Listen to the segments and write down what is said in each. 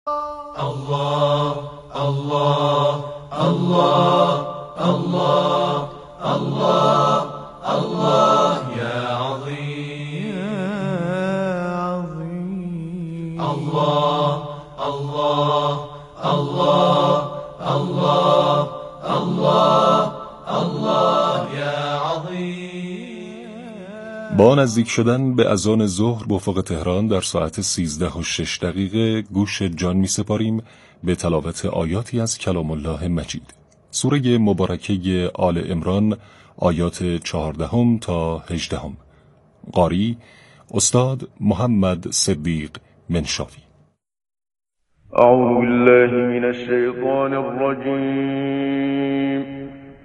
الله الله الله الله الله الله يا عظيم يا عظيم الله الله الله الله الله الله يا عظيم. با نزدیک شدن به اذان ظهر به افق تهران در ساعت 13:06 گوش جان می سپاریم به تلاوت آیاتی از کلام الله مجید، سوره مبارکه آل عمران، آیات 14 تا 18. قاری استاد محمد صدیق منشاوی. اعوذ بالله من الشیطان الرجیم.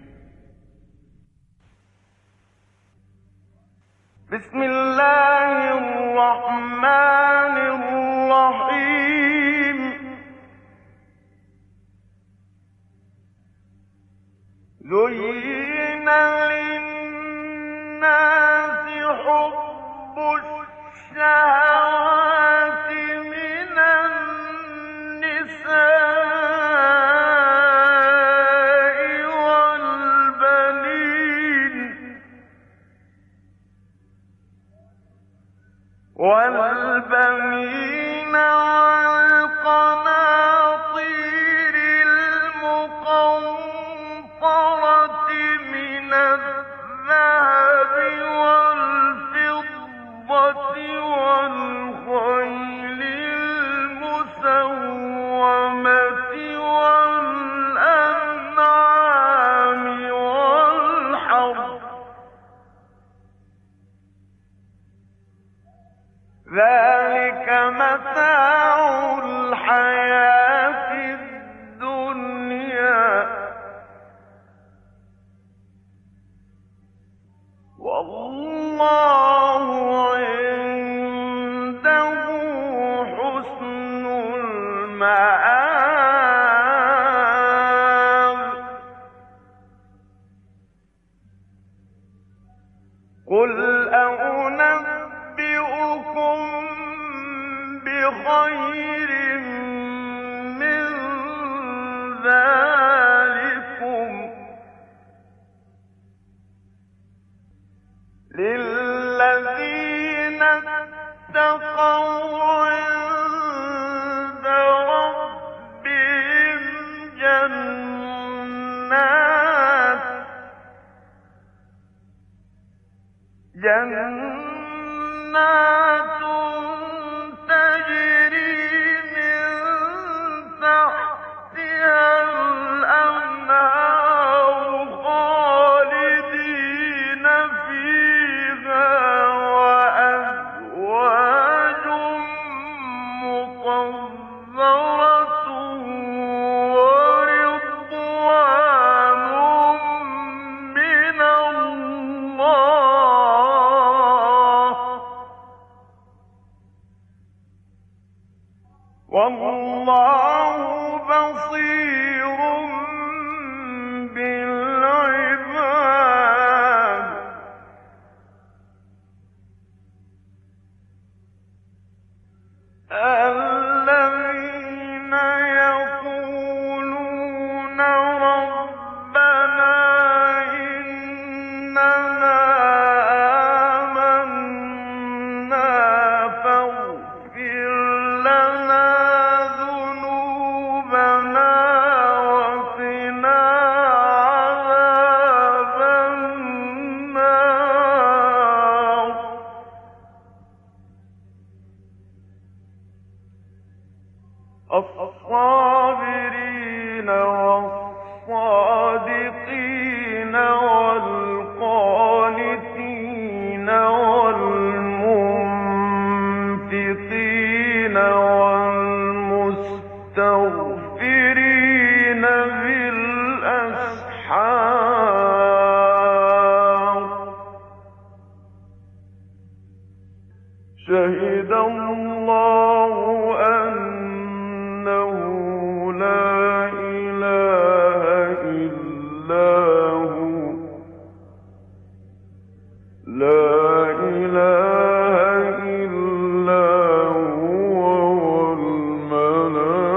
بسم الله الرحمن الرحیم. زين للناس حب الشهوات من النساء والبنين والقناطير المقنطرة من الذهب والفضة والخيل المسومة والأنعام والحرث، ذلك متاع الحياة الدنيا، والله عنده حسن المآب. قل أنبئكم بخير من ذلكم للذين اتقوا عند ربهم جنات تجري من تحتها الأنهار خالدين فيها، وأزواج مطهرة ورضوان من الله، والله بصير بالعباد. الذين يقولون ربنا إننا آمنا فاغفر لنا ذنوبنا وقنا عذاب النار. الصابرين والصادقين والقانتين والمنفقين والمستغفرين بالأسحار. شهد الله أنه لا إله إلا هو، لا إله إلا هو والملائكة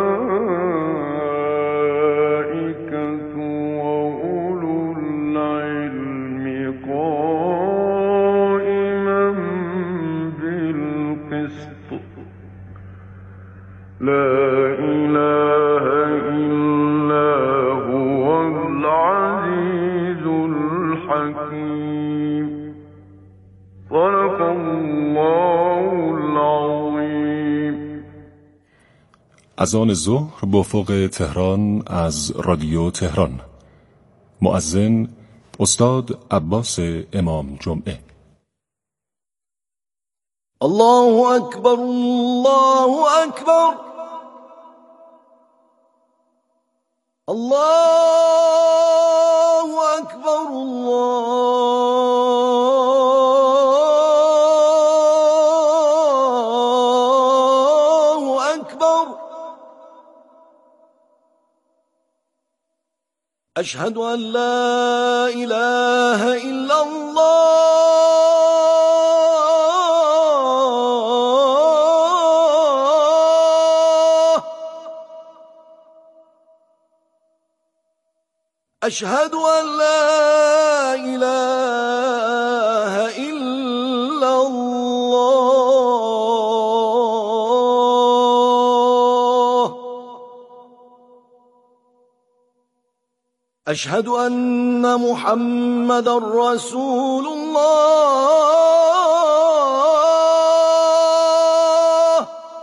إله إلا هو العزيز الحكيم. صدق الله العظيم. اذان ظهر بافق تهران از رادیو تهران. مؤذن استاد عباس امام جمعه. الله أكبر الله أكبر الله أكبر الله أكبر. أشهد أن لا إله إلا الله. أشهد أن لا إله إلا الله. أشهد أن محمدًا رسول الله.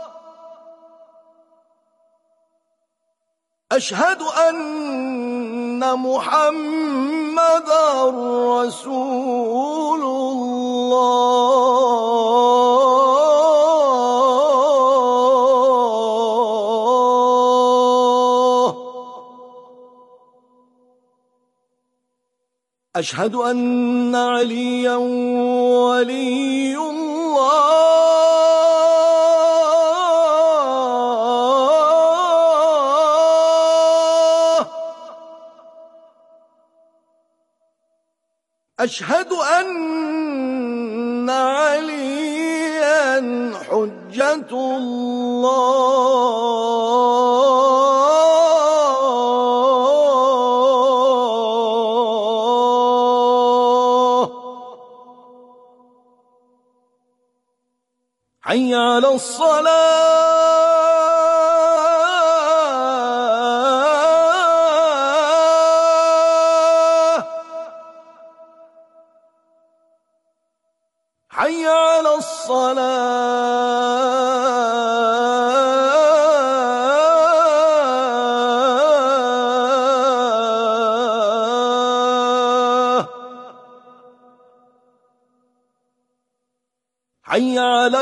أشهد أن محمدًا رسول الله. أشهد أن عليا ولي الله. أشهد أن عليا حجة الله. حي على الصلاة. حي على الصلاة. حي على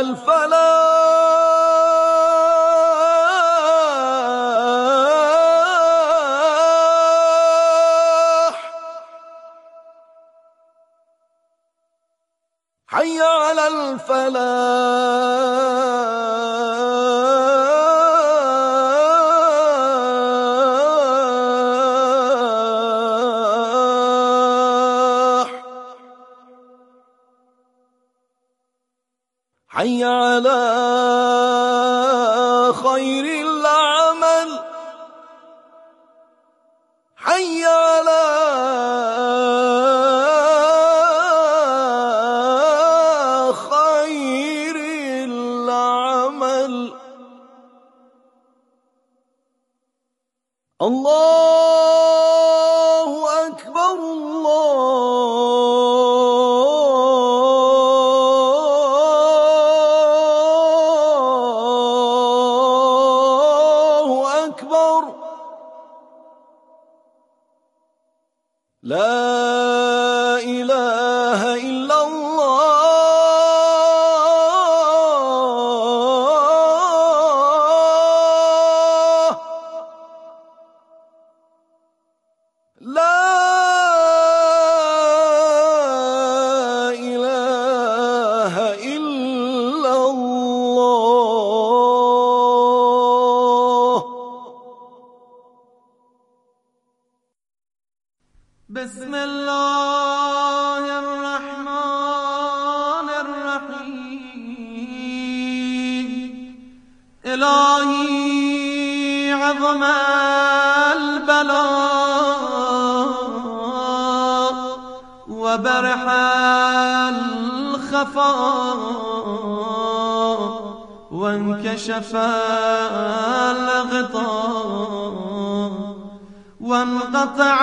الفلاح. حي على الفلاح. حي على خير العمل. حي على خير العمل. الله أكبر الله أكبر. لا إله إلا الله. لا إله إلا الله. بسم الله الرحمن الرحيم. إلهي عظم البلاء وبرح الخفاء وانكشف الغطاء وانقطع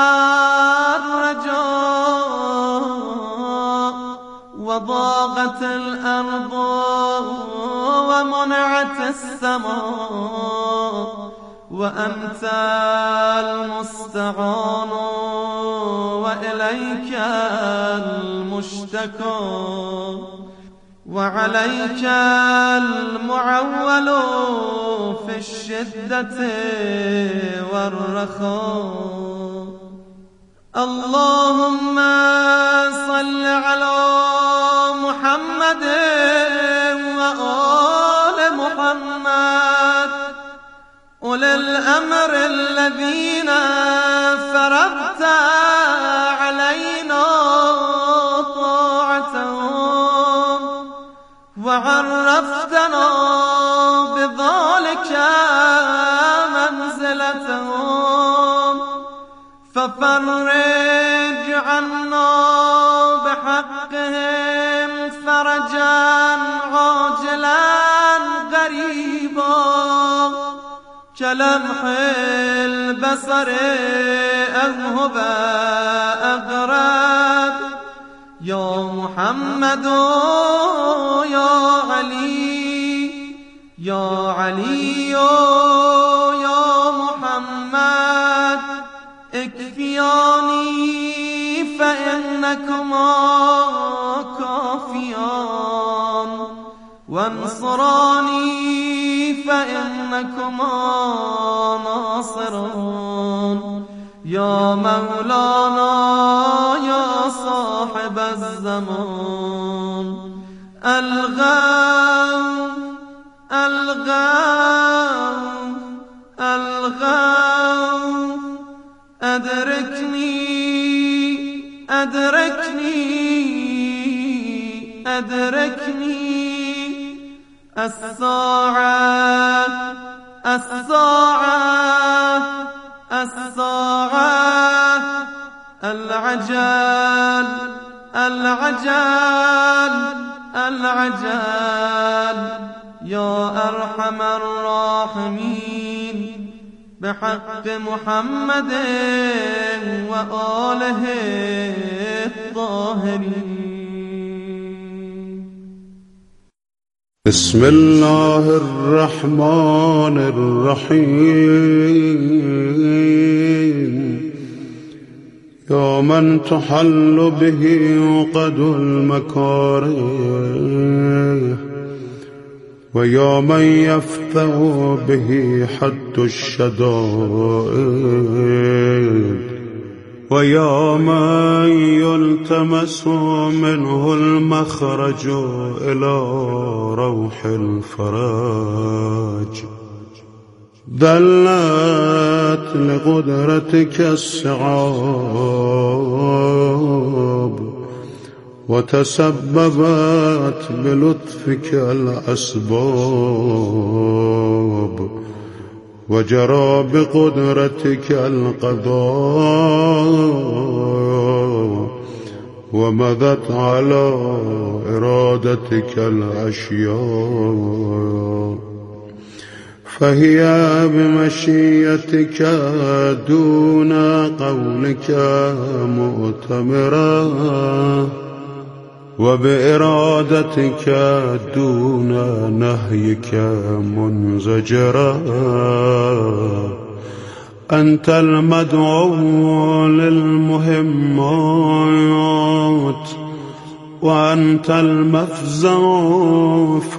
الرجاء وضاقت الأرض ومنعت السماء وأنت المستعان وإليك المشتكى وعليك المعول في الشدة والرخاء. اللهم صل على محمد وآل محمد أولي الأمر الذين فرضت علينا طاعتهم وعرفتنا بذلك منزلتهم، ففرج عنا بحقهم فرجا عاجلا قريبا كلمح البصر أو هو أقرب. يا محمد يا علي يا علي يا محمد اكفياني فإنكما كافيان وانصراني فإنكما ناصرون. يا مولانا يا صاحب الزمان الغوث الغوث الغوث أدركني أدركني أدركني. الساعة الساعة الساعة العجل العجل العجل. يا أرحم الراحمين بحق محمد وآله الطاهرين. بسم الله الرحمن الرحيم. يا من تحل به عقد المكاره ويا من يفتح به حد الشدائد ويا من يلتمس منه المخرج إلى روح الفرج. دلت لقدرتك الصعاب وتسببت بلطفك الأسباب وجرى بقدرتك القضاء ومضت على إرادتك الأشياء. فهي بمشيتك دون قولك مؤتمرة وبإرادتك دون نهيك منزجرا. أنت المدعو للمهمات وأنت المفزع في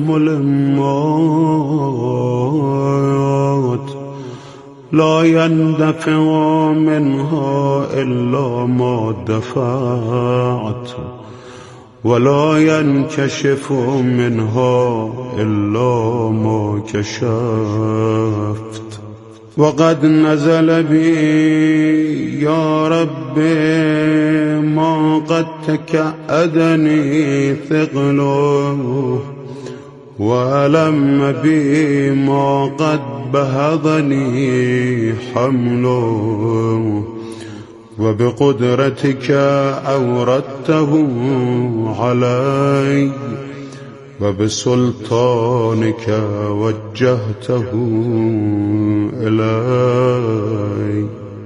الملمات. لا يندفع منها إلا ما دفعت ولا ينكشف منها إلا ما كشفت. وقد نزل بي يا ربي ما قد تكأدني ثقله وألم بي ما قد بهضني حمله. وبقدرتك أوردته علي وبسلطانك وجهته إلي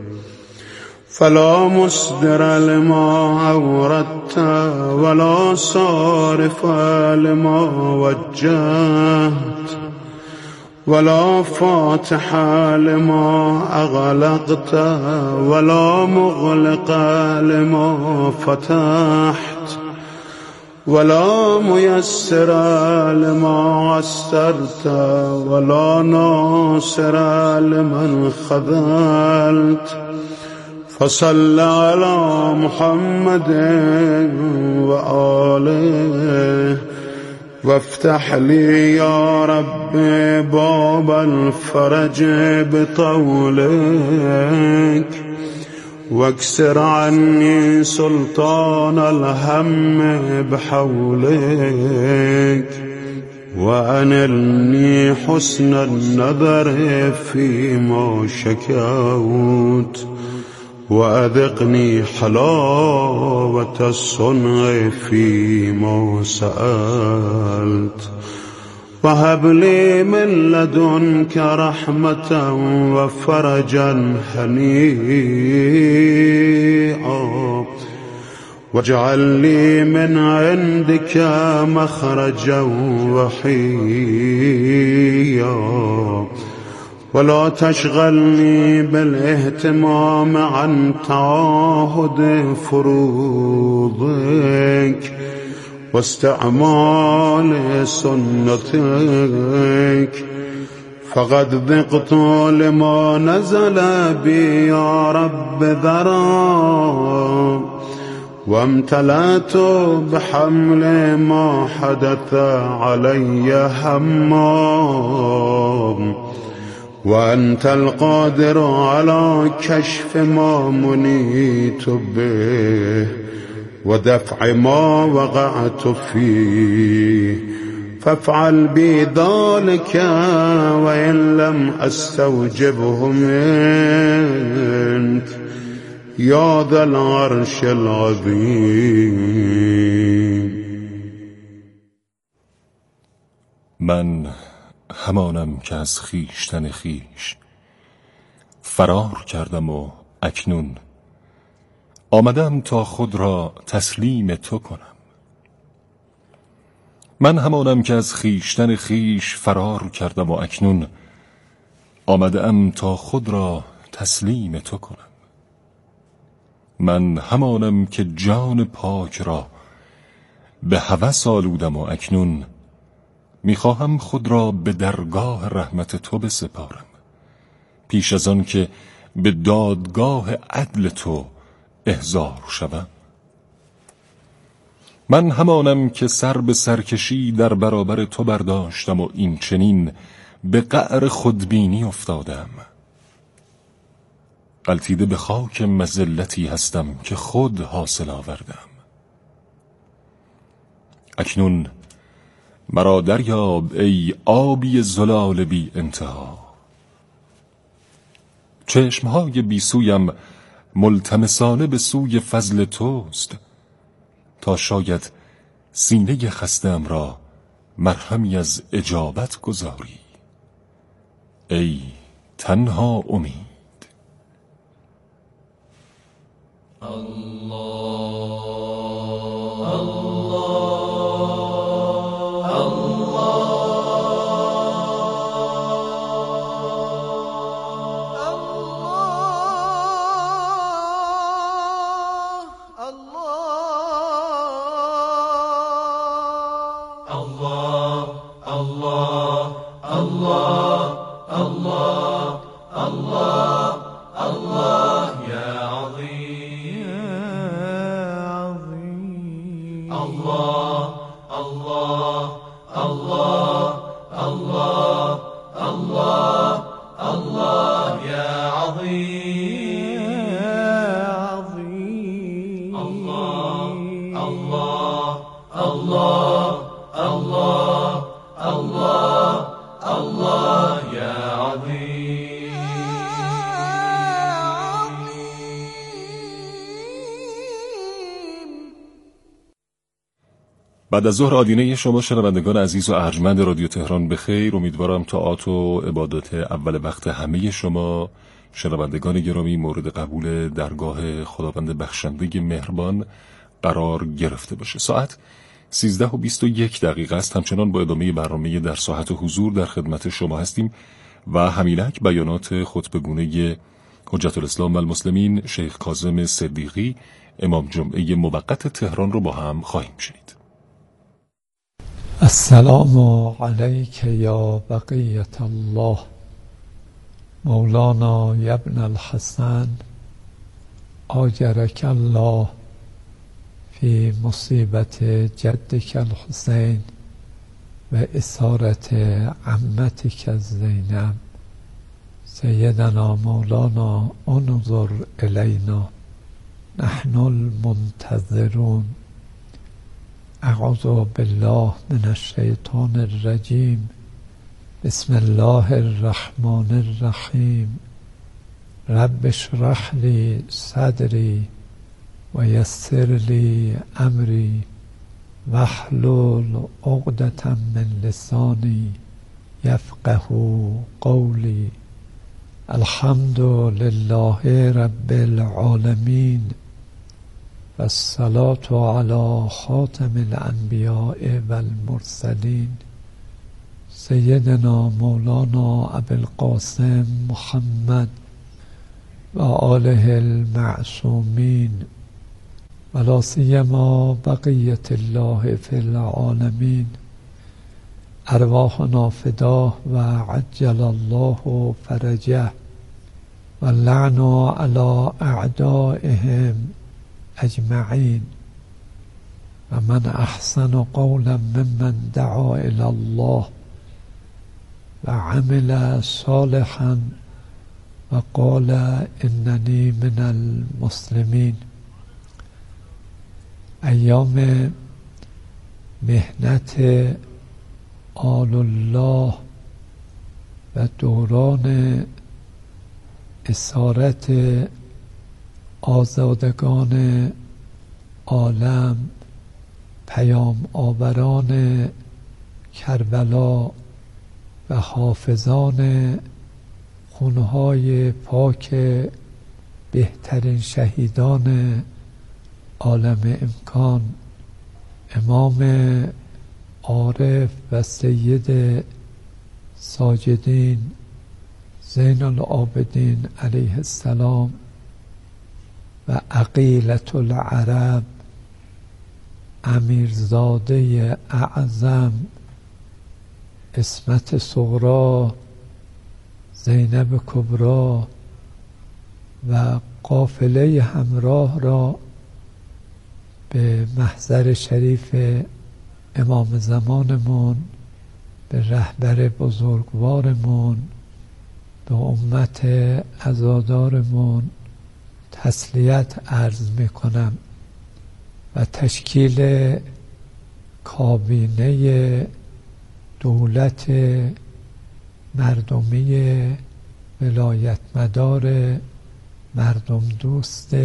فلا مصدر لما أوردت ولا صارف لما وجهت ولا فاتح لما أغلقت ولا مغلق لما فتحت ولا ميسر لما عسرت ولا ناصر لمن خذلت فصل على محمد وآله وافتح لي يا رب باب الفرج بطولك واكسر عني سلطان الهم بحولك وأنلني حسن النظر فيما شكوت وأذقني حلاوة الصنع فيما سألت وهب لي من لدنك رحمة وفرجا هنيئا واجعل لي من عندك مخرجا وحيا ولا تشغلني بالاهتمام عن تعاهد فروضك واستعمال سنتك فقد ذقت لما نزل بي يا رب ذرا وامتلأت بحمل ما حدث علي هما وأنت القادر على كشف ما منيت به ودفع ما وقعت فيه فافعل بي ذلك وإن لم أستوجبه منك يا ذا العرش العظيم. من همانم که از خویشتن خویش فرار کردم و اکنون آمدم تا خود را تسلیم تو کنم. من همانم که از خویشتن خویش فرار کردم و اکنون آمدم تا خود را تسلیم تو کنم. من همانم که جان پاک را به هوس آلودم و اکنون میخواهم خود را به درگاه رحمت تو بسپارم پیش از آن که به دادگاه عدل تو احضار شوم. من همانم که سر به سرکشی در برابر تو برداشتم و این چنین به قعر خودبینی افتادم. غلطیده به خاک مذلتی هستم که خود حاصل آوردم. اکنون مرا دریاب ای آبی زلال بی انتها. چشمهای بی سویم ملتمسانه به سوی فضل توست تا شاید سینه خسته‌ام را مرهمی از اجابت گذاری. ای تنها امید. بعد از ظهر آدینه شما شنوندگان عزیز و ارجمند رادیو تهران بخیر. امیدوارم طاعات و عبادات اول وقت همه شما شنوندگان گرامی مورد قبول درگاه خداوند بخشنده مهربان قرار گرفته باشه. ساعت 13:21 است. همچنان با ادامه برنامه در ساحت حضور در خدمت شما هستیم و همینک بیانات خطبه‌گونه حجت الاسلام و المسلمین شیخ کاظم صدیقی امام جمعه موقت تهران رو با هم خواهیم شنید. السلام علیک یا بقیت الله مولانا ابن الحسن آجرک الله فی مصیبت جدک الحسین و اسارت عمتک زینب. سیدنا مولانا انظر الینا نحن المنتظرون. اعوذ بالله من الشیطان الرجیم. بسم الله الرحمن الرحیم. رب اشرح لی صدری و یسر لی امری واحلل عقدة من لسانی یفقه قولی. الحمد لله رب العالمین و الصلاة علی خاتم الانبیاء و المرسلین سیدنا مولانا ابی القاسم محمد و آله المعصومین و لا سیما بقیت الله فی العالمین. ارواحنا فداه و عجل الله فرجه و لعن علی اعدائهم اجمعین. و من احسن قولا ممن دعا الی الله و عمل صالحا و قال اننی من المسلمین. ایام مهنت آل الله و دوران اسارت آزادگان عالم، پیام آوران کربلا و حافظان خونهای پاک بهترین شهیدان عالم امکان، امام عارف و سید ساجدین زین العابدین علیه السلام و عقیلة العرب امیرزاده اعظم عصمت صغری زینب کبری و قافله همراه را به محضر شریف امام زمانمون، به رهبر بزرگوارمون، به امت عزادارمون تسلیت عرض میکنم و تشکیل کابینه دولت مردمی ولایت مدار مردم دوست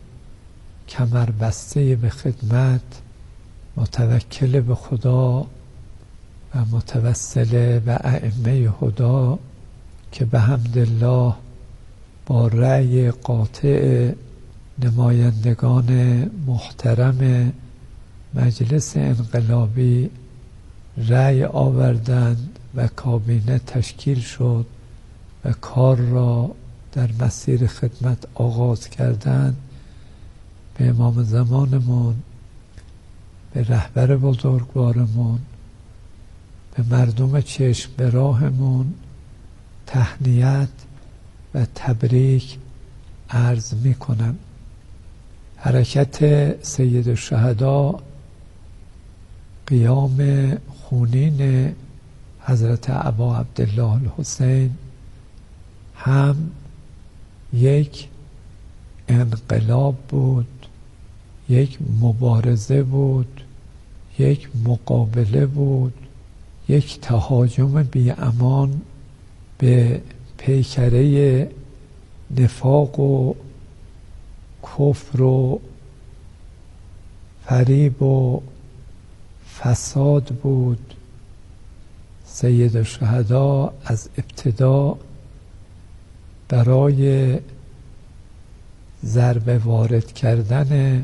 کمربسته به خدمت، متوکل به خدا و متوسل به ائمه هدا که به حمدالله با رأی قاطع نمایندگان محترم مجلس انقلابی رأی آوردند و کابینه تشکیل شد و کار را در مسیر خدمت آغاز کردند. به امام زمانمون، به رهبر بزرگوارمون، به مردم چشم به راهمون تهنیت و تبریک عرض می کنم. حرکت سید الشهدا، قیام خونین حضرت ابا عبدالله الحسین هم یک انقلاب بود، یک مبارزه بود، یک مقابله بود، یک تهاجم بی امان به پیکره نفاق و کفر و فریب و فساد بود. سید الشهدا از ابتدا برای ضربه وارد کردن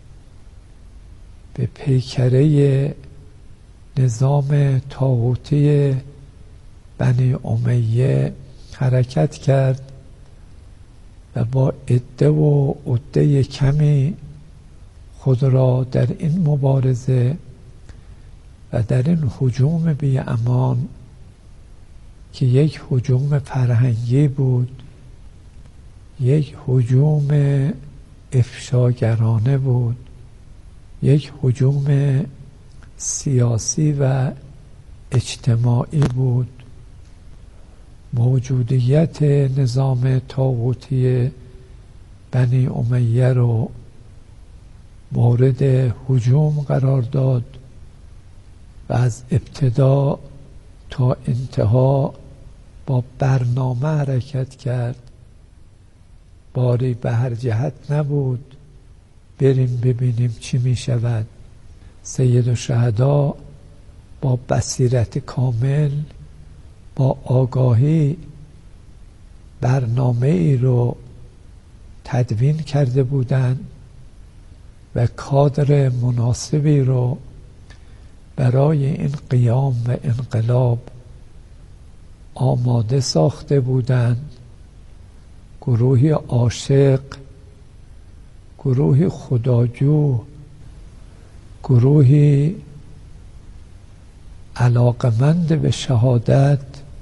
به پیکره نظام طاغوتی بنی امیه حرکت کرد و با عده و عده کمی خود را در این مبارزه و در این هجوم بی امان که یک هجوم فرهنگی بود، یک هجوم افشاگرانه بود، یک هجوم سیاسی و اجتماعی بود، موجودیت نظام طاغوتی بنی امیه رو مورد هجوم قرار داد و از ابتدا تا انتها با برنامه حرکت کرد. باری به هر جهت نبود بریم ببینیم چی می شود. سید الشهدا با بصیرت کامل، با آگاهی برنامه ای رو تدوین کرده بودند و کادر مناسبی رو برای این قیام و انقلاب آماده ساخته بودند. گروهی عاشق، گروهی خداجو، گروهی علاقمند به شهادت،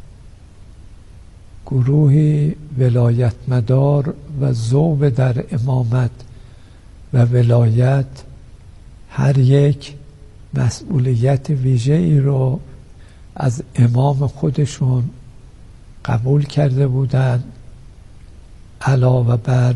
گروهی ولایت مدار و ذوب در امامت و ولایت، هر یک مسئولیت ویژه ای رو از امام خودشون قبول کرده بودند. علاوه بر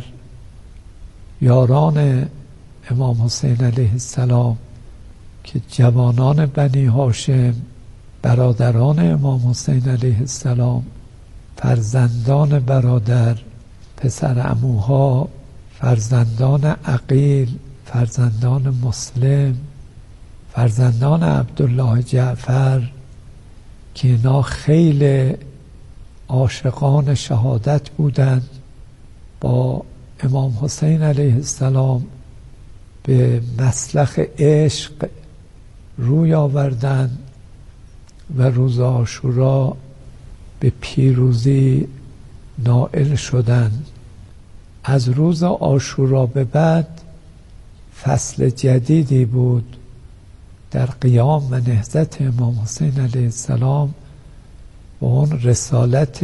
یاران امام حسین علیه السلام که جوانان بنی هاشم، برادران امام حسین علیه السلام، فرزندان برادر، پسر عموها، فرزندان عقیل، فرزندان مسلم، فرزندان عبدالله جعفر که اینا خیلی عاشقان شهادت بودند، با امام حسین علیه السلام به مسلخ عشق روی آوردند و روز عاشورا به پیروزی نائل شدند. از روز عاشورا به بعد فصل جدیدی بود در قیام و نهضت امام حسین علیه السلام و اون رسالت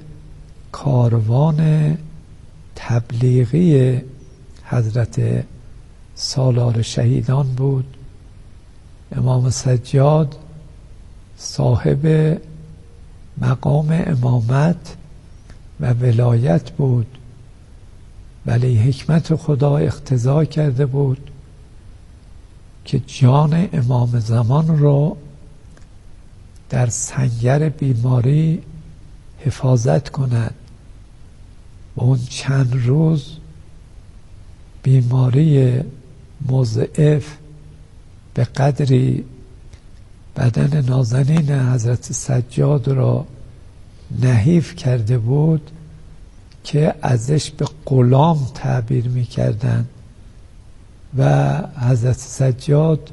کاروان تبلیغی حضرت سالار شهیدان بود. امام سجاد صاحب مقام امامت و ولایت بود، ولی حکمت خدا اقتضا کرده بود که جان امام زمان رو در سنگر بیماری حفاظت کند و اون چند روز بیماری مضاعف به قدری بدن نازنین حضرت سجاد را نحیف کرده بود که ازش به غلام تعبیر می کردن و حضرت سجاد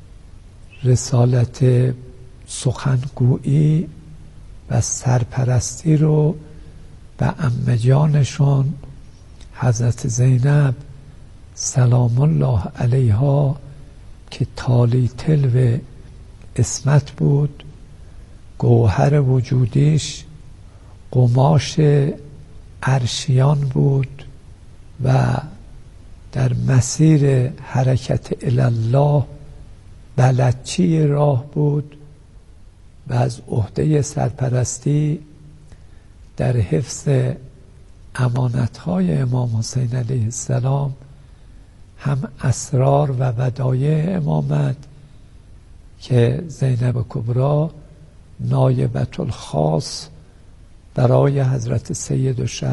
رسالت سخنگویی و سرپرستی رو به عمه جانشون حضرت زینب سلام الله علیها که تالی تلو اسمت بود، گوهر وجودیش قماش عرشیان بود و در مسیر حرکت الله بلدچی راه بود و از عهده سرپرستی در حفظ امانتهای امام حسین علیه السلام، هم اسرار و ودایع امامت که زینب کبری نایبت الخاص برای حضرت سید الشهدا